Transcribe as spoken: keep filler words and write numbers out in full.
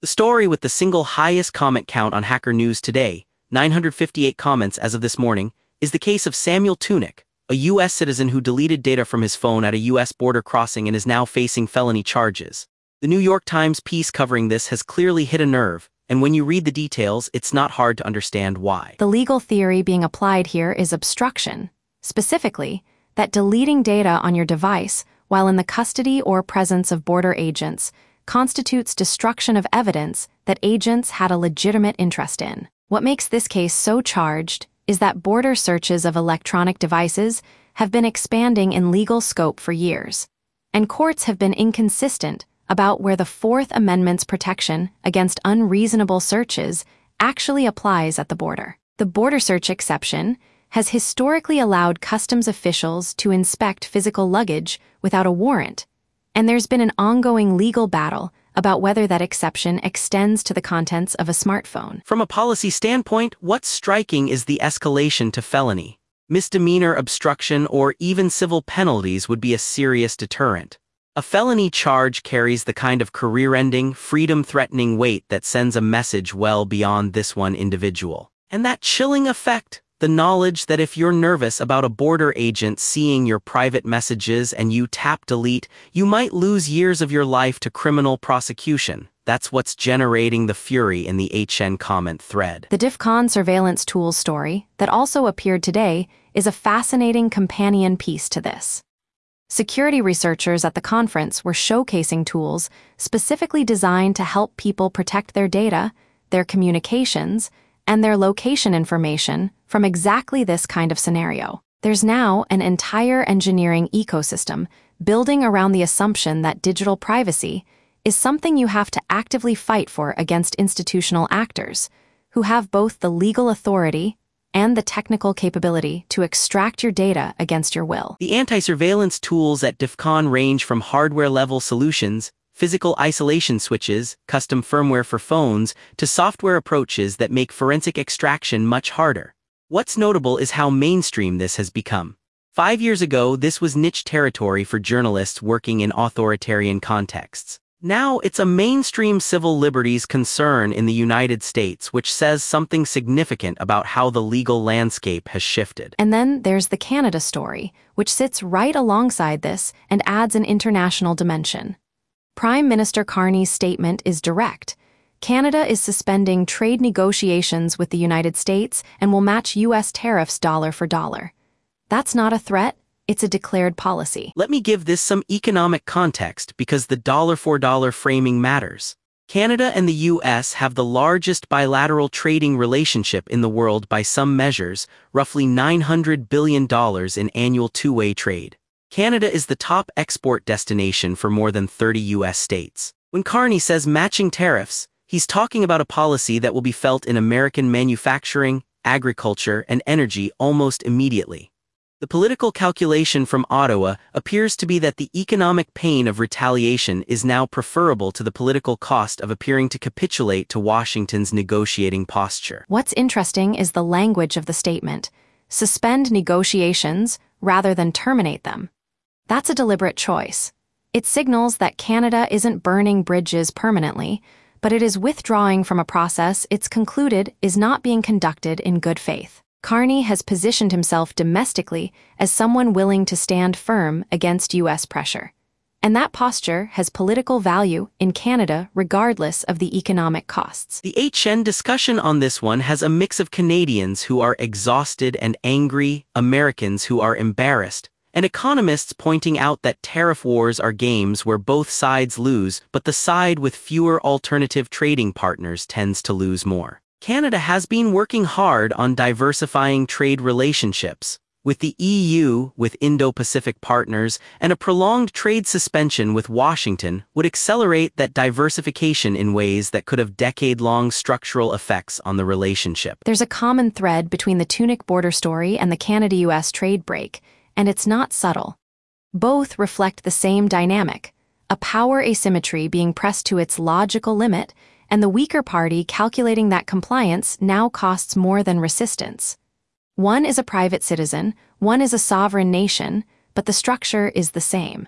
The story with the single highest comment count on Hacker News today, nine hundred fifty-eight comments as of this morning, is the case of Samuel Tunick, a U S citizen who deleted data from his phone at a U S border crossing and is now facing felony charges. The New York Times piece covering this has clearly hit a nerve, and when you read the details, it's not hard to understand why. The legal theory being applied here is obstruction. Specifically, that deleting data on your device while in the custody or presence of border agents constitutes destruction of evidence that agents had a legitimate interest in. What makes this case so charged is that border searches of electronic devices have been expanding in legal scope for years, and courts have been inconsistent about where the Fourth Amendment's protection against unreasonable searches actually applies at the border. The border search exception has historically allowed customs officials to inspect physical luggage without a warrant, and there's been an ongoing legal battle about whether that exception extends to the contents of a smartphone. From a policy standpoint, what's striking is the escalation to felony. Misdemeanor obstruction or even civil penalties would be a serious deterrent. A felony charge carries the kind of career-ending, freedom-threatening weight that sends a message well beyond this one individual. And that chilling effect, the knowledge that if you're nervous about a border agent seeing your private messages and you tap delete, you might lose years of your life to criminal prosecution. That's what's generating the fury in the H N comment thread. The DEFCON surveillance tools story that also appeared today is a fascinating companion piece to this. Security researchers at the conference were showcasing tools specifically designed to help people protect their data, their communications, and their location information from exactly this kind of scenario. There's now an entire engineering ecosystem building around the assumption that digital privacy is something you have to actively fight for against institutional actors who have both the legal authority and the technical capability to extract your data against your will. The anti-surveillance tools at DEFCON range from hardware-level solutions, physical isolation switches, custom firmware for phones, to software approaches that make forensic extraction much harder. What's notable is how mainstream this has become. Five years ago, this was niche territory for journalists working in authoritarian contexts. Now it's a mainstream civil liberties concern in the United States, which says something significant about how the legal landscape has shifted. And then there's the Canada story, which sits right alongside this and adds an international dimension. Prime Minister Carney's statement is direct. Canada is suspending trade negotiations with the United States and will match U S tariffs dollar for dollar. That's not a threat, it's a declared policy. Let me give this some economic context because the dollar-for-dollar framing matters. Canada and the U S have the largest bilateral trading relationship in the world by some measures, roughly nine hundred billion dollars in annual two-way trade. Canada is the top export destination for more than thirty U S states. When Carney says matching tariffs, he's talking about a policy that will be felt in American manufacturing, agriculture, and energy almost immediately. The political calculation from Ottawa appears to be that the economic pain of retaliation is now preferable to the political cost of appearing to capitulate to Washington's negotiating posture. What's interesting is the language of the statement: suspend negotiations rather than terminate them. That's a deliberate choice. It signals that Canada isn't burning bridges permanently, but it is withdrawing from a process it's concluded is not being conducted in good faith. Carney has positioned himself domestically as someone willing to stand firm against U S pressure. And that posture has political value in Canada regardless of the economic costs. The H N discussion on this one has a mix of Canadians who are exhausted and angry, Americans who are embarrassed, and economists pointing out that tariff wars are games where both sides lose, but the side with fewer alternative trading partners tends to lose more. Canada has been working hard on diversifying trade relationships with the E U, with Indo-Pacific partners, and a prolonged trade suspension with Washington would accelerate that diversification in ways that could have decade-long structural effects on the relationship. There's a common thread between the Tunick border story and the Canada U S trade break, and it's not subtle. Both reflect the same dynamic, a power asymmetry being pressed to its logical limit, and the weaker party calculating that compliance now costs more than resistance. One is a private citizen, one is a sovereign nation, but the structure is the same.